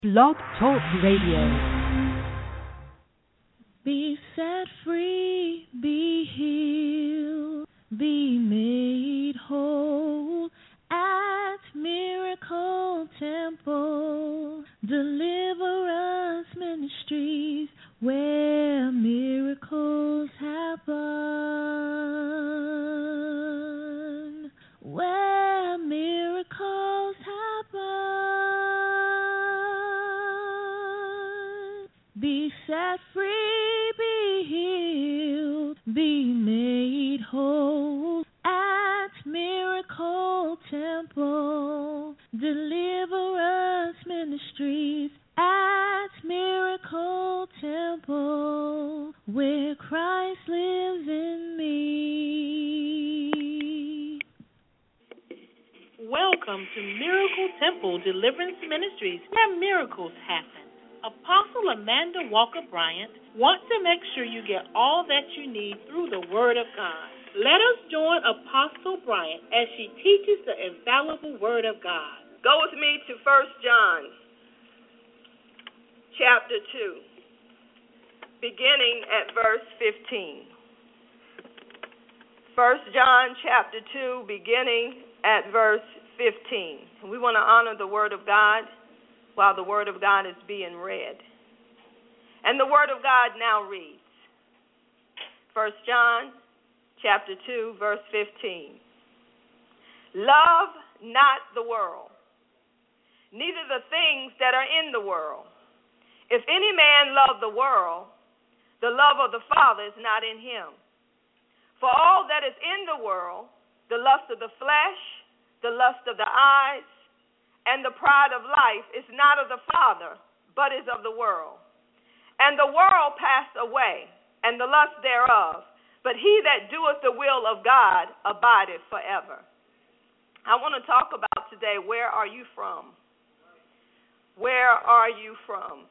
Blog Talk Radio. Be set free, be healed, be made whole at Miracle Temple, Deliverance Ministries, where miracles happen, where miracles happen. Be set free, be healed, be made whole at Miracle Temple, Deliverance Ministries at Miracle Temple, where Christ lives in me. Welcome to Miracle Temple Deliverance Ministries, where miracles happen. Apostle Amanda Walker Bryant wants to make sure you get all that you need through the Word of God. Let us join Apostle Bryant as she teaches the infallible Word of God. Go with me to 1 John chapter 2, beginning at verse 15. 1 John chapter 2, beginning at verse 15. We want to honor the Word of God while the Word of God is being read. And the Word of God now reads, 1 John chapter 2, verse 15. Love not the world, neither the things that are in the world. If any man love the world, the love of the Father is not in him. For all that is in the world, the lust of the flesh, the lust of the eyes, and the pride of life is not of the Father, but is of the world. And the world passed away, and the lust thereof, but he that doeth the will of God abideth forever. I want to talk about today, where are you from? Where are you from?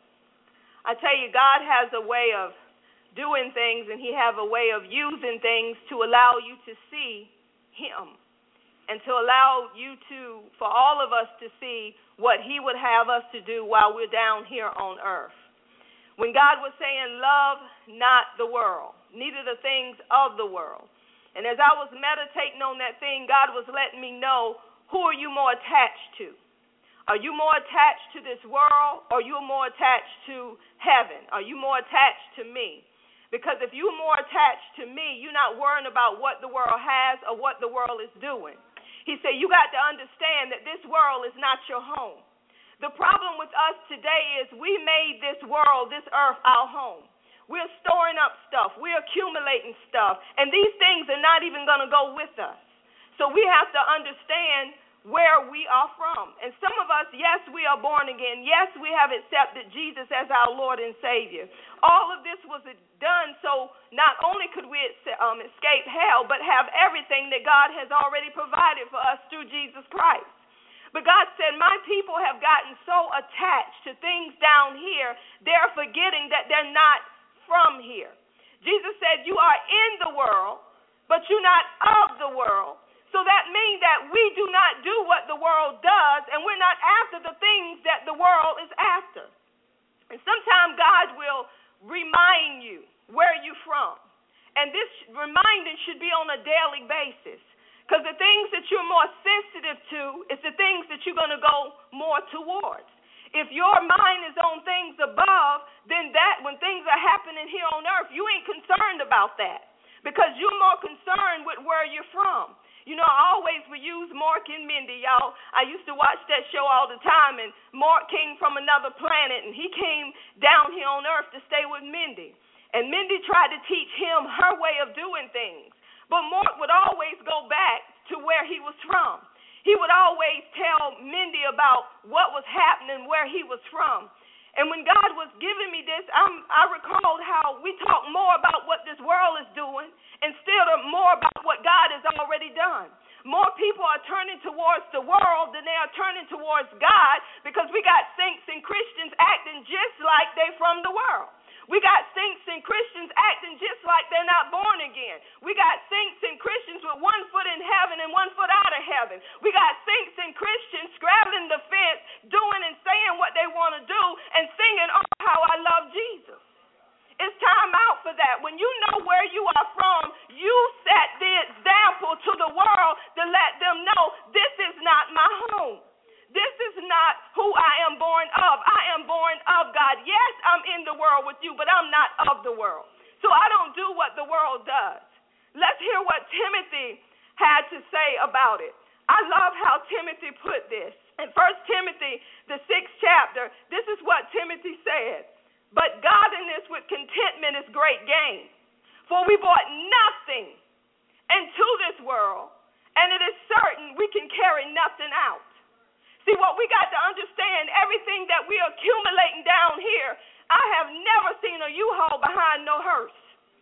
I tell you, God has a way of doing things, and he has a way of using things to allow you to see him, and to allow you to, for all of us to see what he would have us to do while we're down here on earth. When God was saying, love not the world, neither the things of the world. And as I was meditating on that thing, God was letting me know, who are you more attached to? Are you more attached to this world, or are you more attached to heaven? Are you more attached to me? Because if you're more attached to me, you're not worrying about what the world has or what the world is doing. He said, you got to understand that this world is not your home. The problem with us today is we made this world, this earth, our home. We're storing up stuff. We're accumulating stuff. And these things are not even going to go with us. So we have to understand where we are from. And some of us, yes, we are born again. Yes, we have accepted Jesus as our Lord and Savior. All of this was done so not only could we escape hell, but have everything that God has already provided for us through Jesus Christ. But God said, my people have gotten so attached to things down here, they're forgetting that they're not from here. Jesus said, you are in the world, but you're not of the world. So that means that we do not do what the world does, and we're not after the things that the world is after. And sometimes God will remind you where you're from. And this reminding should be on a daily basis, because the things that you're more sensitive to is the things that you're going to go more towards. If your mind is on things above, then that when things are happening here on earth, you ain't concerned about that, because you're more concerned with where you're from. You know, I always would use Mork and Mindy, y'all. I used to watch that show all the time, and Mork came from another planet, and he came down here on earth to stay with Mindy. And Mindy tried to teach him her way of doing things. But Mork would always go back to where he was from. He would always tell Mindy about what was happening, where he was from. And when God was giving me this, I recalled how we talk more about what this world is doing instead of more about what God has already done. More people are turning towards the world than they are turning towards God, because we got saints and Christians acting just like they from the world. We got saints and Christians acting just like they're not born again. We got saints and Christians with one foot in heaven and one foot out of heaven. We got saints and Christians straddling the fence, doing and saying what they want going to do and singing, oh, how I love Jesus. It's time out for that. When you know where you are from, you set the example to the world to let them know this is not my home. This is not who I am born of. I am born of God. Yes, I'm in the world with you, but I'm not of the world. So I don't do what the world does. Let's hear what Timothy had to say about it. I love how Timothy put this. In 1 Timothy, the 6th chapter, this is what Timothy said. But godliness with contentment is great gain. For we brought nothing into this world, and it is certain we can carry nothing out. See, what we got to understand, everything that we're accumulating down here, I have never seen a U-Haul behind no hearse.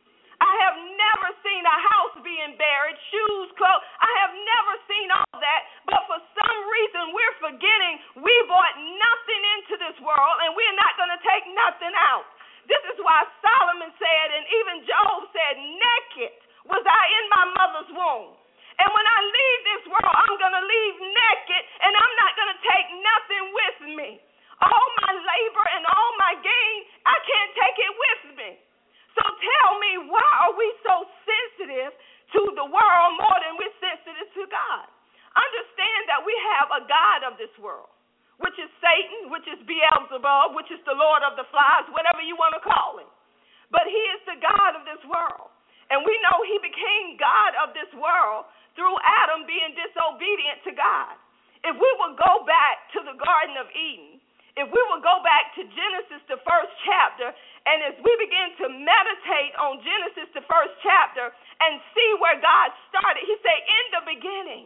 I have never seen a house being buried, shoes, clothes. I have never seen all that, but for some reason we're forgetting we brought nothing into this world, and we're not going to take nothing out. This is why Solomon said, and even Job said, naked was I in my mother's womb. And when I leave this world, I'm going to leave naked, and I'm not going to take nothing with me. All my labor and all my gain, I can't take it with me. So tell me, why are we so sensitive to the world more than we're sensitive to God? Understand that we have a God of this world, which is Satan, which is Beelzebub, which is the Lord of the Flies, whatever you want to call him. But he is the God of this world. And we know he became God of this world through Adam being disobedient to God. If we would go back to the Garden of Eden, if we would go back to Genesis, the 1st chapter, and as we begin to meditate on Genesis, the 1st chapter, and see where God started, he said, in the beginning,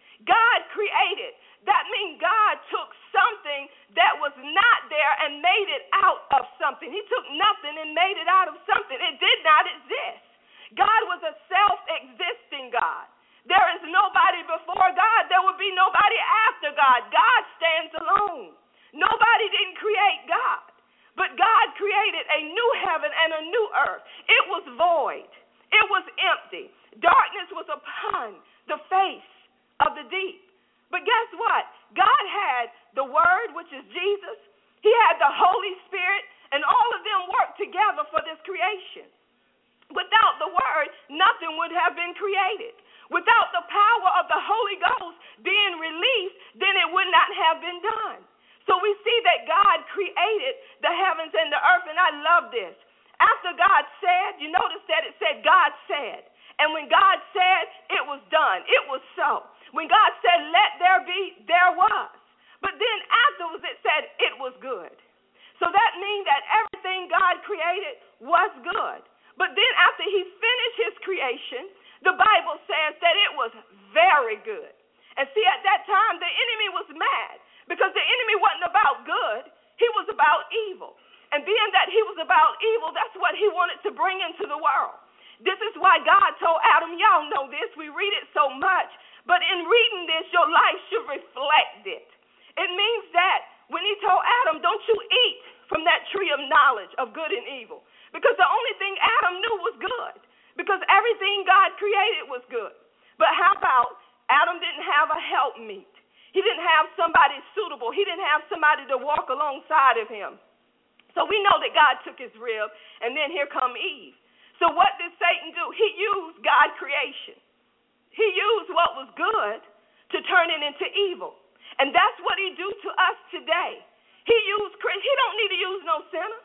God created. That means God took something that was not there and made it out of something. He took nothing and made it out of something. It did not exist. God was a self-existing God. There is nobody before God. There will be nobody after God. God stands alone. Nobody didn't create God. But God created a new heaven and a new earth. It was void. It was empty. Darkness was upon the face of the deep. But guess what? God had the Word, which is Jesus. He had the Holy Spirit, and all of them worked together for this creation. Without the Word, nothing would have been created. Without the power of the Holy Ghost being released, then it would not have been done. So we see that God created the heavens and the earth, and I love this. After God said, you notice that it said God said. And when God said, it was done. It was so. When God said, let there be, there was. But then afterwards it said, it was good. So that means that everything God created was good. But then after he finished his creation, the Bible says that it was very good. And see, at that time, the enemy was mad because the enemy wasn't about good. He was about evil. And being that he was about evil, that's what he wanted to bring into the world. This is why God told Adam, y'all know this, we read it so much, but in reading this, your life should reflect it. It means that when he told Adam, don't you eat from that tree of knowledge of good and evil, because the only thing Adam knew was good, because everything God created was good. But how about Adam didn't have a helpmeet? He didn't have somebody suitable. He didn't have somebody to walk alongside of him. So we know that God took his rib, and then here come Eve. So what did Satan do? He used God's creation. He used what was good to turn it into evil. And that's what he do to us today. He don't need to use no sinner.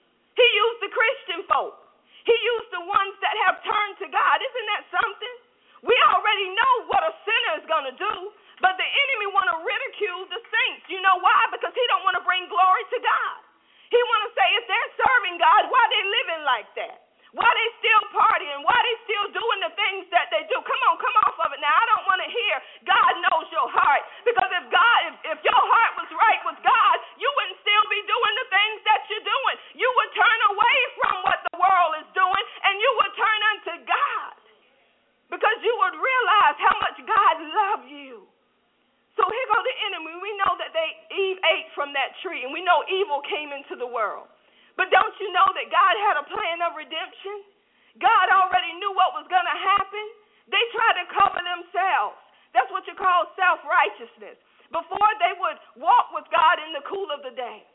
He used the Christian folk. He used the ones that have turned to God. Isn't that something? We already know what a sinner is going to do, but the enemy want to ridicule the saints. You know why? Because he don't want to bring glory to God. He want to say, if they're serving God, why they living like that? Why they still partying? Why they still doing the things that they do? Come on, come off of it. Now, I don't want to hear God knows your heart, because if your heart was right with God, you wouldn't still be doing the things that you're doing. You would turn away from what the world is doing, and you would turn unto God, because you would realize how much God loves you. So here go the enemy. We know that Eve ate from that tree, and we know evil came into the world. But don't you know that God had a plan of redemption? God already knew what was going to happen. They tried to cover themselves. That's what you call self-righteousness. Before they would walk with God in the cool of the day.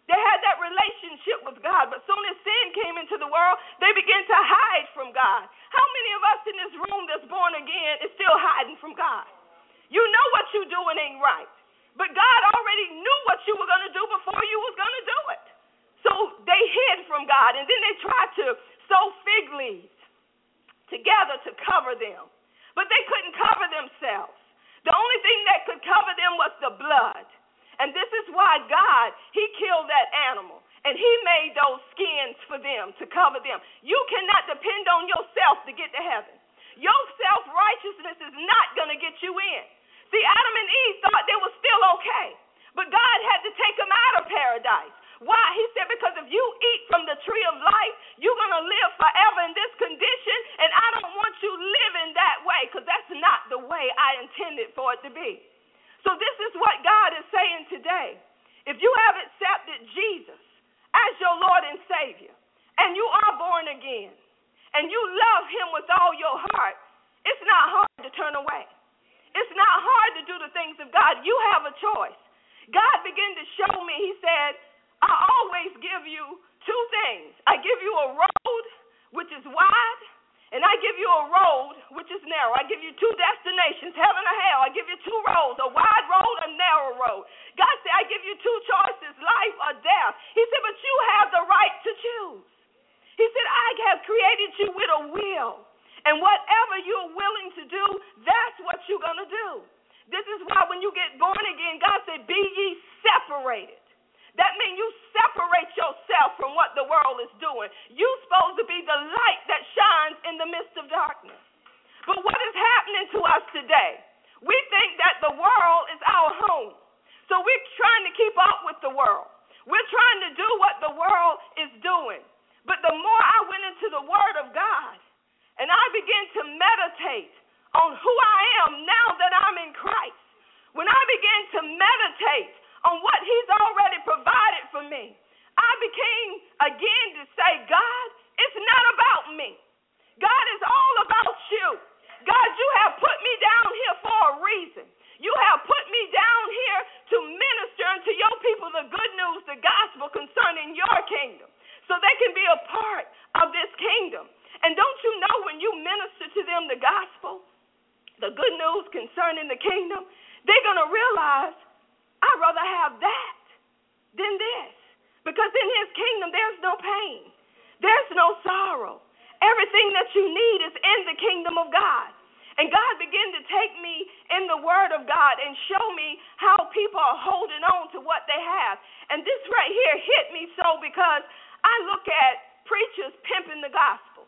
They had that relationship with God, but soon as sin came into the world, they began to hide from God. How many of us in this room that's born again is still hiding from God? You know what you're doing ain't right, but God already knew what you were going to do before you was going to do it. So they hid from God, and then they tried to sew fig leaves together to cover them, but they couldn't cover themselves. The only thing that could cover them was the blood. And this is why God, he killed that animal, and he made those skins for them to cover them. You cannot depend on yourself to get to heaven. Your self-righteousness is not going to get you in. See, Adam and Eve thought they were still okay, but God had to take them out of paradise. Why? He said, because if you eat from the tree of life, you're going to live forever in this condition, and I don't want you living that way, because that's not the way I intended for it to be. So this is what God is saying today. If you have accepted Jesus as your Lord and Savior, and you are born again, and you love him with all your heart, it's not hard to turn away. It's not hard to do the things of God. You have a choice. God began to show me, he said, I always give you two things. I give you a road, which is wide, and I give you a road, which is narrow. I give you two destinations, heaven or hell. I give you two roads, a wide road, a narrow road. God said, I give you two choices, life or death. He said, but you have the right to choose. He said, I have created you with a will. And whatever you're willing to do, that's what you're going to do. This is why when you get born again, God said, be ye separated. That means you separate yourself from what the world is doing. You're supposed to be the light that shines in the midst of darkness. But what is happening to us today? We think that the world is our home. So we're trying to keep up with the world. We're trying to do what the world is doing. But the more I went into the Word of God, and I began to meditate on who I am now that I'm in Christ, when I began to meditate on what he's already provided for me, I became again to say, God, it's not about me. God is all about you. God, you have put me down here for a reason. You have put me down here to minister unto your people the good news, the gospel concerning your kingdom, so they can be a part of this kingdom. And don't you know when you minister to them the gospel, the good news concerning the kingdom, they're going to realize, I'd rather have that than this. Because in his kingdom, there's no pain. There's no sorrow. Everything that you need is in the kingdom of God. And God began to take me in the Word of God and show me how people are holding on to what they have. And this right here hit me so because I look at preachers pimping the gospel.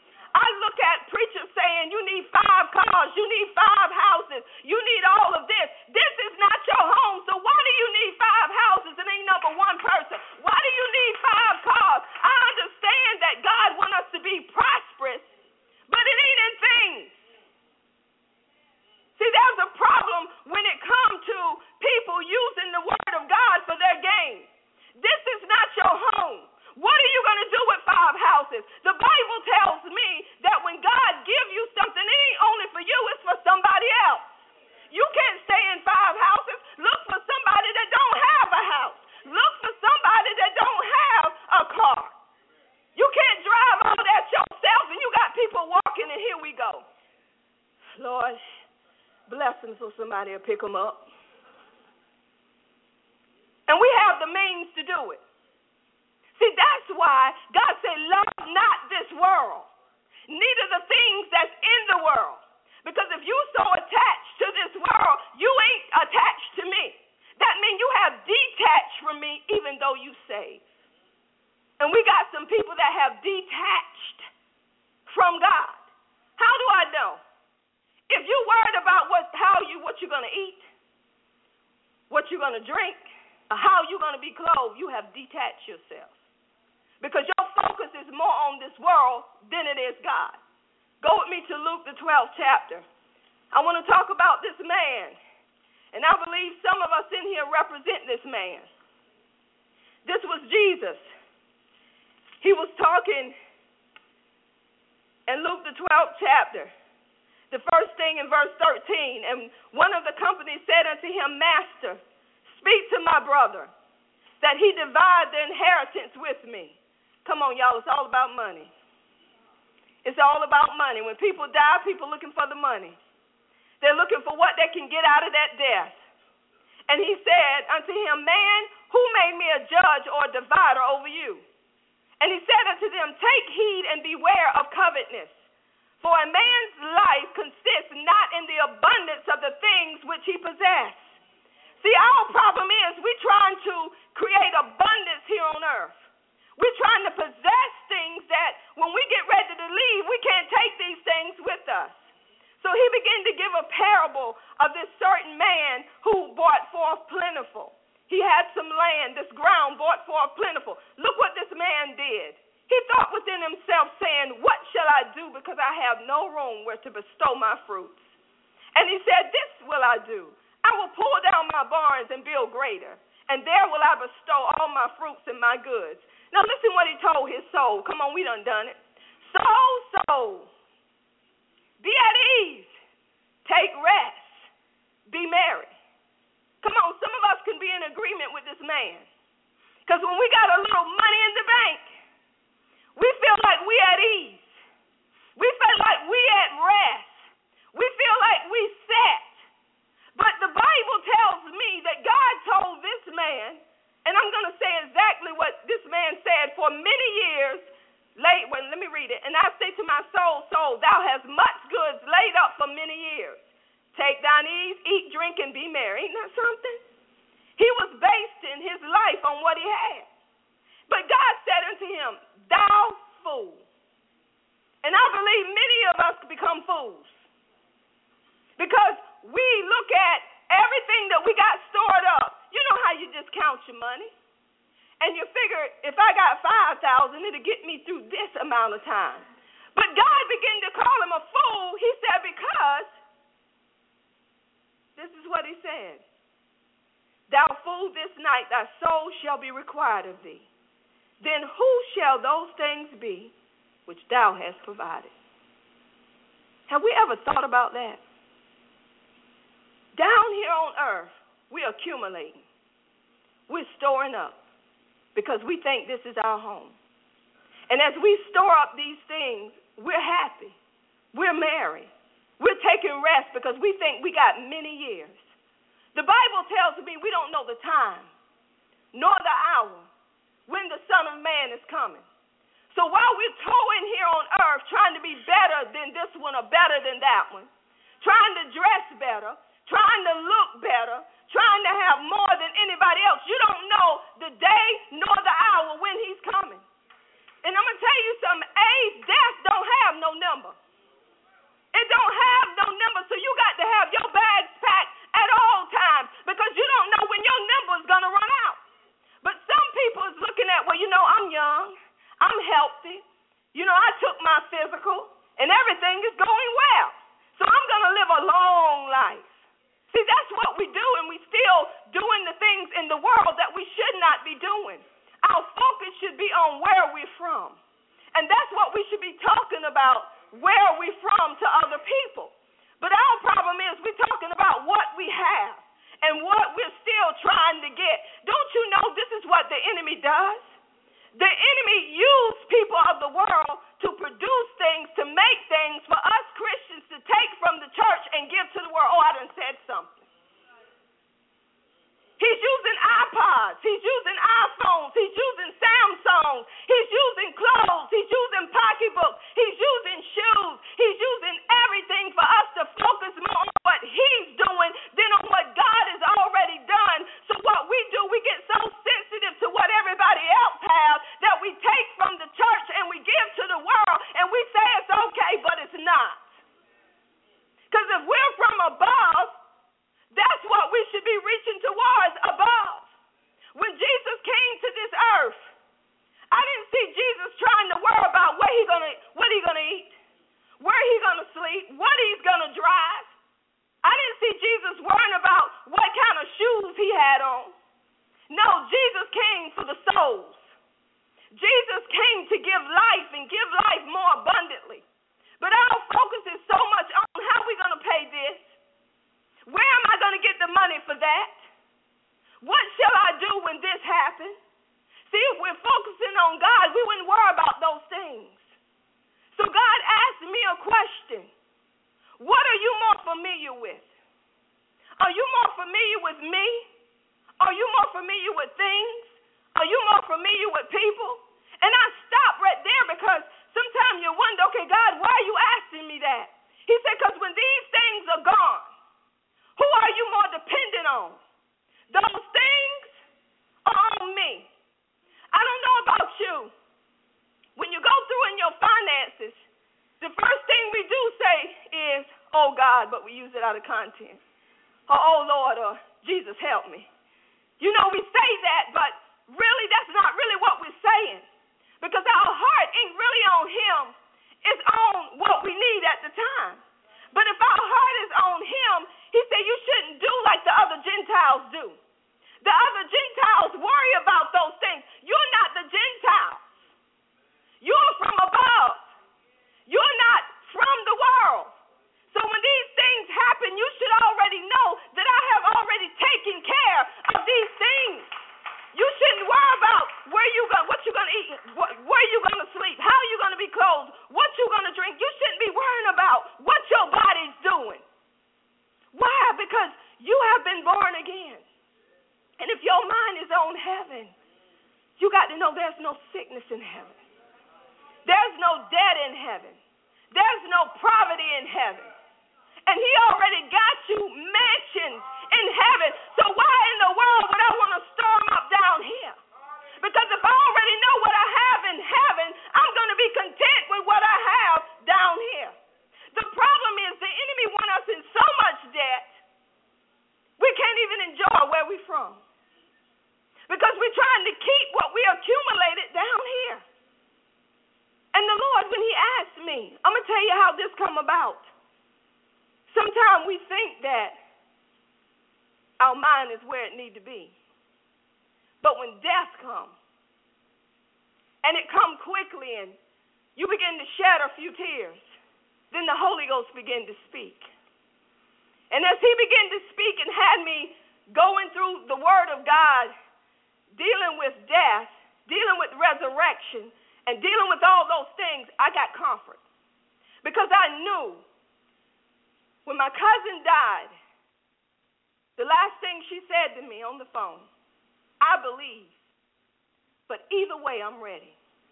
I look at preachers saying you need 5 cars, you need 5 houses, you need all of this. This is not your home, so why do you need 5 houses and ain't number one person? Why do you need 5 cars? I understand that God wants us to be prosperous, but it ain't in things. See, there's a problem when it comes to people using the Word of God for their gain. This is not your home. What are you going to do with 5 houses? The Bible tells me that when God gives you something, it ain't only for you, it's for somebody else. You can't stay in 5 houses. Look for somebody that don't have a house. Look for somebody that don't have a car. You can't drive all that yourself, and you got people walking, and here we go. Lord, bless them so somebody will pick them up. And we have the means to do it. See, that's why God said, love not this world, neither the things that's in the world. Because if you're so attached to this world, you ain't attached to me. That means you have detached from me even though you saved. And we got some people that have detached from God. How do I know? If you're worried about what you're going to eat, what you're going to drink, or how you're going to be clothed, you have detached yourself. Because your focus is more on this world than it is God. Go with me to Luke, the 12th chapter. I want to talk about this man. And I believe some of us in here represent this man. This was Jesus. He was talking in Luke, the 12th chapter. The first thing in verse 13. And one of the company said unto him, Master, speak to my brother. that he divide the inheritance with me. Come on, y'all, it's all about money. It's all about money. When people die, people looking for the money. They're looking for what they can get out of that death. And he said unto him, man, who made me a judge or a divider over you? And he said unto them, take heed and beware of covetousness. For a man's life consists not in the abundance of the things which he possesses. See, our problem is we're trying to create abundance here on earth. We're trying to possess things that when we get ready to leave, we can't take these things with us. So he began to give a parable of this certain man who brought forth plentiful. He had some land, this ground brought forth plentiful. Look what this man did. He thought within himself, saying, what shall I do, because I have no room where to bestow my fruits? And he said, this will I do. I will pull down my barns and build greater, and there will I bestow all my fruits and my goods. Now listen what he told his soul. Come on, we done it. Soul, be at ease, take rest, be merry. Come on, some of us can be in agreement with this man. Because when we got a little money in the bank, we feel like we at ease. We feel like we at rest. We feel like we set. But the Bible tells me that God told this man, and I'm going to say exactly what this man said for many years. Let me read it. And I say to my soul, thou hast much goods laid up for many years. Take thine ease, eat, drink, and be merry. Ain't that something? He was basing his life on what he had. But God said unto him, thou fool. And I believe many of us become fools. Because we look at everything that we got stored up. You know how you just count your money? And you figure, if I got 5,000, it'll get me through this amount of time. But God began to call him a fool. He said, because, this is what he said. Thou fool, this night thy soul shall be required of thee. Then who shall those things be which thou hast provided? Have we ever thought about that? Down here on earth, we're accumulating. We're storing up because we think this is our home. And as we store up these things, we're happy. We're merry. We're taking rest because we think we got many years. The Bible tells me we don't know the time nor the hour when the Son of Man is coming. So while we're toiling here on earth trying to be better than this one or better than that one, trying to dress better, trying to look better, trying to have more than anybody else, you don't know the day nor the hour when he's coming. And I'm going to tell you something, age, death don't have no number. It don't have no number, so you got to have your bags packed at all times because you don't know when your number is going to run out. But some people is looking at, well, I'm young, I'm healthy, I took my physical, and everything is going well. So I'm going to live a long life. See, that's what we do, and we still doing the things in the world that we should not be doing. Our focus should be on where we're from. And that's what we should be talking about, where we're from to other people. But our problem is we're talking about what we have and what we're still trying to get. Don't you know this is what the enemy does? The enemy uses people of the world to produce things, to make things for us Christians to take from the church and give to the world. Oh, I done said something. He's using iPods. He's using iPhones. He's using Samsungs. He's using clothes. He's using pocketbooks. He's using shoes. He's using everything for us to focus more on what he's doing than on what God has already done. So what we do, we get so sensitive to what everybody else has that we take from the church and we give to the world and we say it's okay, but it's not. Because if we're from above, that's what we should be reaching towards, above. When Jesus came to this earth, I didn't see Jesus trying to worry about what he gonna eat, where he gonna sleep, what he's gonna drive. I didn't see Jesus worrying about what kind of shoes he had on. No, Jesus came for the souls. Jesus came to give life and give life more abundantly. But our focus is so much on how we're gonna pay this. Where am I going to get the money for that? What shall I do when this happens? See, if we're focusing on God, we wouldn't worry about those things. So God asked me a question. What are you more familiar with? Are you more familiar with me? Are you more familiar with things? Are you more familiar with people? And I stopped right there because sometimes you wonder, okay, God, why are you asking me that? He said, because when these things are gone, who are you more dependent on? Those things or on me? I don't know about you. When you go through in your finances, the first thing we do say is, oh, God, but we use it out of context. Or, oh, Lord, or Jesus, help me. You know, we say that, but really that's not really what we're saying. Because our heart ain't really on him. It's on what we need at the time. But if our heart is on him, he said you shouldn't do like the other Gentiles do. The other Gentiles worry about those things. You're not the Gentiles. You're from above. You're not from the world. So when these things happen, you should already know that I have already taken care of these things. You shouldn't worry about what you're going to eat, where you're going to sleep, how you're going to be clothed, what you're going to drink. You shouldn't be worrying about what your body's doing. Why? Because you have been born again. And if your mind is on heaven, you got to know there's no sickness in heaven. There's no debt in heaven. There's no poverty in heaven. And he already got you mansions in heaven. So why in the world would I want to store them up down here? Because if I already know what I have in heaven, I'm going to be content with what I have down here. The problem is the enemy wants us in so much debt, we can't even enjoy where we're from. Because we're trying to keep what we accumulated down here. And the Lord, when he asked me, I'm going to tell you how this come about. Sometimes we think that our mind is where it need to be. But when death comes, and it comes quickly, and you begin to shed a few tears, then the Holy Ghost began to speak. And as he began to speak and had me going through the Word of God, dealing with death, dealing with resurrection, and dealing with all those things, I got comfort. Because I knew when my cousin died, the last thing she said to me on the phone, I believe, but either way, I'm ready.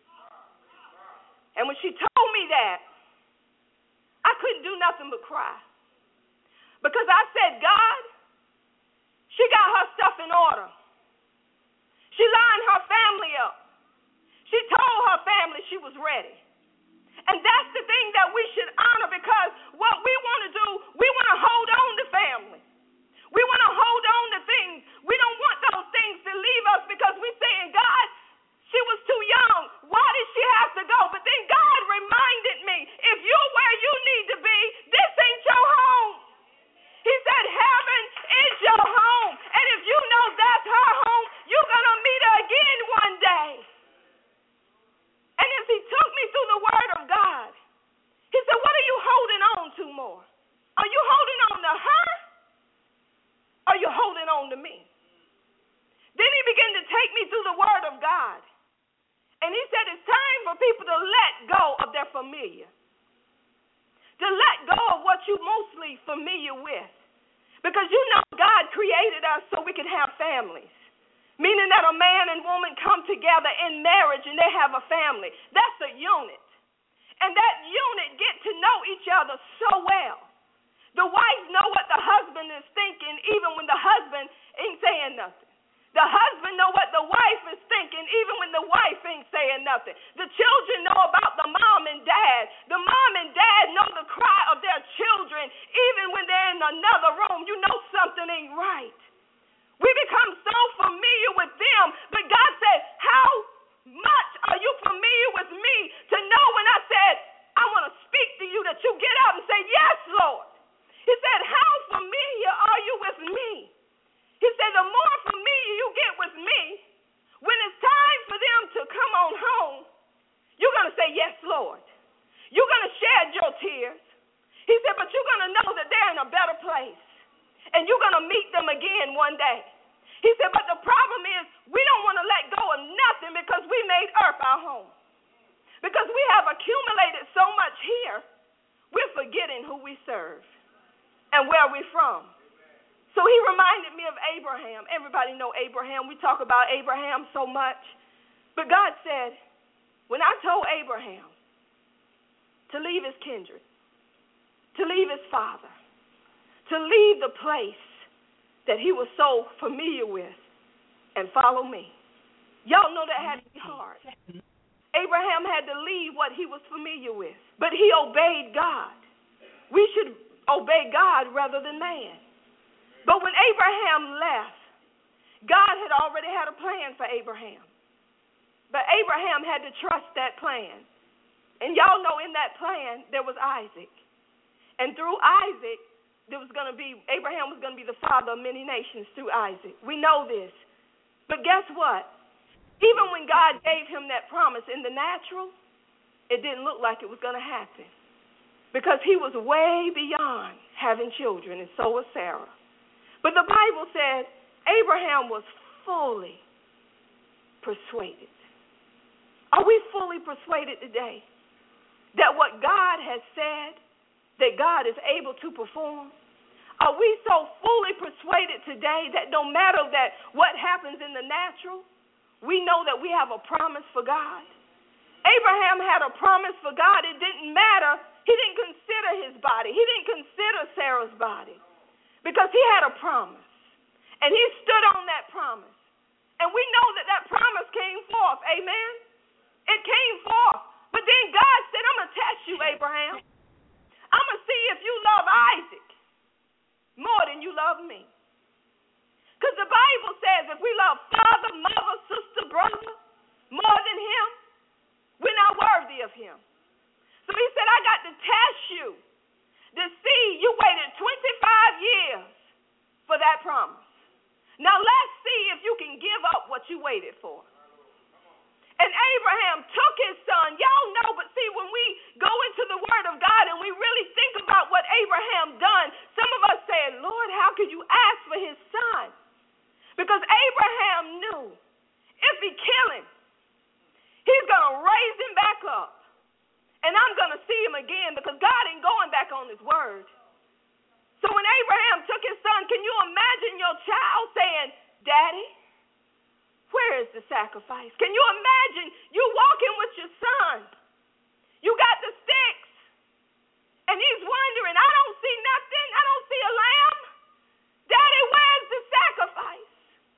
And when she told me that, I couldn't do nothing but cry. Because I said, God, she got her stuff in order. She lined her family up. She told her family she was ready. And that's the thing that we should honor, because what we want to do, we want to hold on to family. We want to hold on to things. We don't want those things to leave us because we're saying, God, she was too young. Why did she have to go? But then God reminded me, if you're where you need to be, this ain't your home. He said, heaven is your home. And if you know that's her home, you're going to meet her again one day. And as he took me through the Word of God, he said, what are you holding on to more? Are you holding on to her? Or are you holding on to me? Then he began to take me through the Word of God. And he said, it's time for people to let go of their familiar. To let go of what you're mostly familiar with. Because you know God created us so we could have families. Meaning that a man and woman come together in marriage and they have a family. That's a unit. And that unit get to know each other so well. The wife know what the husband is thinking even when the husband ain't saying nothing. The husband know what the wife is thinking even when the wife ain't saying nothing. The children know about the mom and dad. The mom and dad know the cry of their children even when they're in another room. You know something ain't right. We become so familiar with them. But God said, how much are you familiar with me to know when I said, I want to speak to you, that you get up and say, yes, Lord. He said, how familiar are you with me? He said, the more familiar you get with me, when it's time for them to come on home, you're going to say, yes, Lord. You're going to shed your tears. He said, but you're going to know that they're in a better place. And you're going to meet them again one day. He He said, but the problem is we don't want to let go of nothing because we made earth our home. Because we have accumulated so much here, we're forgetting who we serve and where we're from. So he reminded me of Abraham. Everybody know Abraham. We talk about Abraham so much. But God said, when I told Abraham to leave his kindred, to leave his father, to leave the place that he was so familiar with and follow me. Y'all know that had to be hard. Abraham had to leave what he was familiar with, but he obeyed God. We should obey God rather than man. But when Abraham left, God had already had a plan for Abraham. But Abraham had to trust that plan. And y'all know in that plan there was Isaac. And through Isaac, Abraham was going to be the father of many nations through Isaac. We know this. But guess what? Even when God gave him that promise in the natural, it didn't look like it was going to happen. Because he was way beyond having children, and so was Sarah. But the Bible said Abraham was fully persuaded. Are we fully persuaded today that what God has said, that God is able to perform? Are we so fully persuaded today that no matter that what happens in the natural, we know that we have a promise for God? Abraham had a promise for God. It didn't matter. He didn't consider his body. He didn't consider Sarah's body because he had a promise. And he stood on that promise. And we know that that promise came forth. Amen? It came forth. But then God said, I'm going to test you, Abraham. I'm going to see if you love Isaac more than you love me. Because the Bible says if we love father, mother, sister, brother more than him, we're not worthy of him. So he said, I got to test you to see you waited 25 years for that promise. Now let's see if you can give up what you waited for. And Abraham took his son. Y'all know, but see, when we go into the Word of God and we really think about what Abraham done, some of us say, Lord, how could you ask for his son? Because Abraham knew if he kill him, he's going to raise him back up. And I'm going to see him again because God ain't going back on his word. So when Abraham took his son, can you imagine your child saying, Daddy, where is the sacrifice? Can you imagine you walking with your son? You got the sticks. And he's wondering, I don't see nothing. I don't see a lamb. Daddy, where's the sacrifice?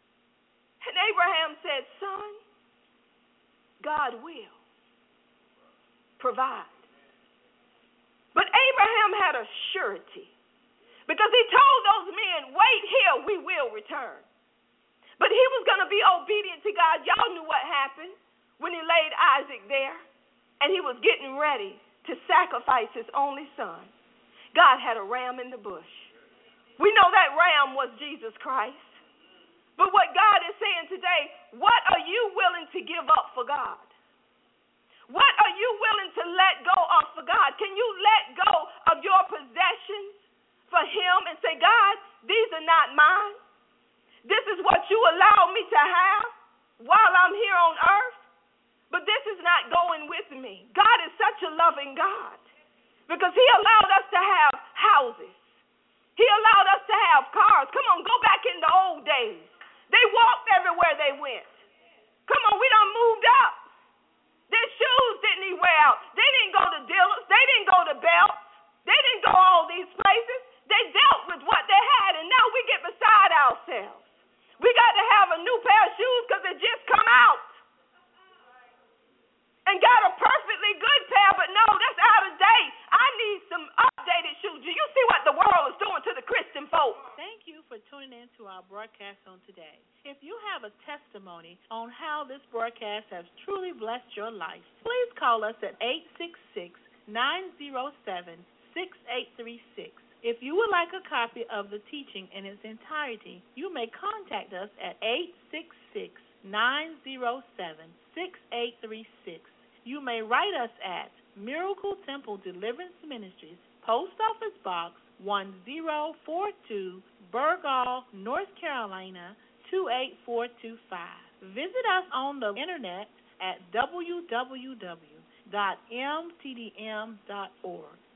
And Abraham said, son, God will provide. But Abraham had a surety because he told those men, wait here, we will return. But he was going to be obedient to God. Y'all knew what happened when he laid Isaac there and he was getting ready to sacrifice his only son. God had a ram in the bush. We know that ram was Jesus Christ. But what God is saying today, what are you willing to give up for God? What are you willing to let go of for God? Can you let go of your possessions for him and say, God, these are not mine. This is what you allow me to have while I'm here on earth, but this is not going with me. God is such a loving God because he allowed us to have houses. He allowed us to have cars. Come on, go back in the old days. They walked everywhere they went. Come on, we done moved up. Their shoes didn't he wear out. They didn't go to dealers. They didn't go to Belts. They didn't go all these places. They dealt with what they had, and now we get beside ourselves. We got to have a new pair of shoes because it just come out. And got a perfectly good pair, but no, that's out of date. I need some updated shoes. Do you see what the world is doing to the Christian folk? Thank you for tuning in to our broadcast on today. If you have a testimony on how this broadcast has truly blessed your life, please call us at 866-907-6836. If you would like a copy of the teaching in its entirety, you may contact us at 866-907-6836. You may write us at Miracle Temple Deliverance Ministries, Post Office Box 1042, Burgaw, North Carolina 28425. Visit us on the internet at www.mtdm.org.